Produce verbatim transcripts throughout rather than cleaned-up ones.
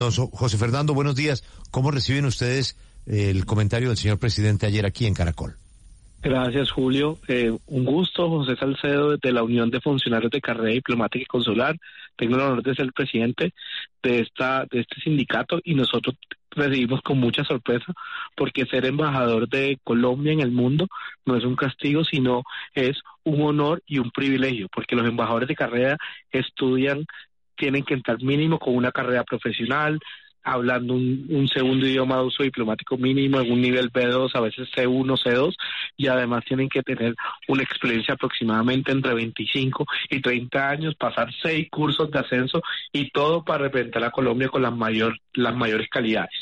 Don José Fernando, buenos días. ¿Cómo reciben ustedes el comentario del señor presidente ayer aquí en Caracol? Gracias, Julio. Eh, un gusto, José Salcedo, de la Unión de Funcionarios de Carrera Diplomática y Consular. Tengo el honor de ser el presidente de esta de este sindicato y nosotros recibimos con mucha sorpresa porque ser embajador de Colombia en el mundo no es un castigo, sino es un honor y un privilegio, porque los embajadores de carrera estudian, tienen que entrar mínimo con una carrera profesional, hablando un, un segundo idioma de uso diplomático mínimo en un nivel B dos, a veces C uno, C dos, y además tienen que tener una experiencia aproximadamente entre veinticinco y treinta años, pasar seis cursos de ascenso y todo para representar a Colombia con las, mayor, las mayores calidades.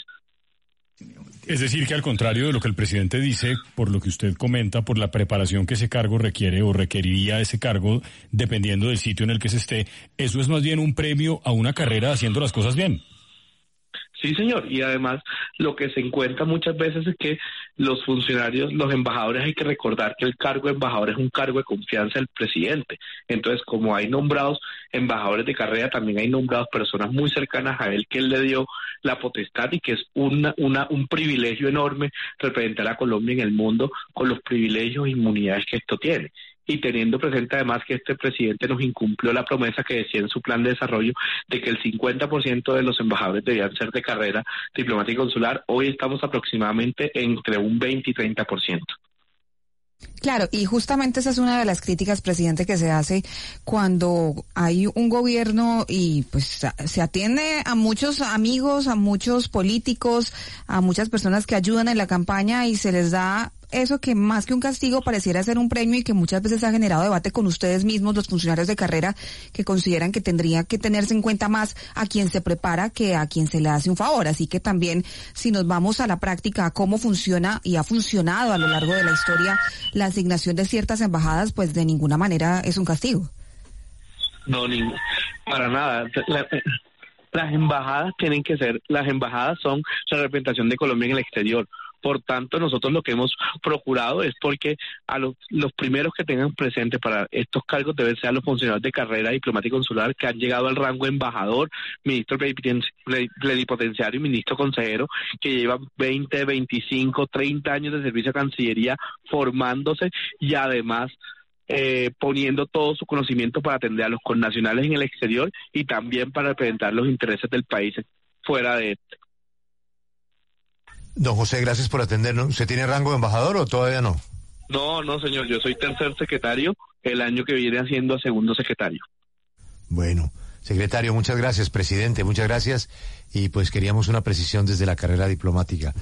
Es decir, que al contrario de lo que el presidente dice, por lo que usted comenta, por la preparación que ese cargo requiere o requeriría ese cargo, dependiendo del sitio en el que se esté, eso es más bien un premio a una carrera haciendo las cosas bien. Sí, señor, y además lo que se encuentra muchas veces es que los funcionarios, los embajadores, hay que recordar que el cargo de embajador es un cargo de confianza del presidente. Entonces, como hay nombrados embajadores de carrera, también hay nombrados personas muy cercanas a él que él le dio la potestad y que es una, una, un privilegio enorme representar a Colombia en el mundo con los privilegios e inmunidades que esto tiene. Y teniendo presente además que este presidente nos incumplió la promesa que decía en su plan de desarrollo de que el cincuenta por ciento de los embajadores debían ser de carrera diplomática y consular, hoy estamos aproximadamente entre un veinte y treinta por ciento. Claro, y justamente esa es una de las críticas, presidente, que se hace cuando hay un gobierno y pues se atiende a muchos amigos, a muchos políticos, a muchas personas que ayudan en la campaña y se les da eso que más que un castigo pareciera ser un premio y que muchas veces ha generado debate con ustedes mismos, los funcionarios de carrera, que consideran que tendría que tenerse en cuenta más a quien se prepara que a quien se le hace un favor. Así que también, si nos vamos a la práctica, a cómo funciona y ha funcionado a lo largo de la historia la asignación de ciertas embajadas, pues de ninguna manera es un castigo. No, ni, para nada. La, las embajadas tienen que ser, las embajadas son la representación de Colombia en el exterior. Por tanto, nosotros lo que hemos procurado es porque a los, los primeros que tengan presente para estos cargos deben ser los funcionarios de carrera diplomática y consular que han llegado al rango de embajador, ministro plenipotenciario y ministro consejero, que llevan veinte, veinticinco, treinta años de servicio a Cancillería formándose y además eh, poniendo todo su conocimiento para atender a los connacionales en el exterior y también para representar los intereses del país fuera de este. Don José, gracias por atendernos. ¿Usted tiene rango de embajador o todavía no? No, no, señor. Yo soy tercer secretario, el año que viene haciendo segundo secretario. Bueno, secretario, muchas gracias. Presidente, muchas gracias. Y pues queríamos una precisión desde la carrera diplomática.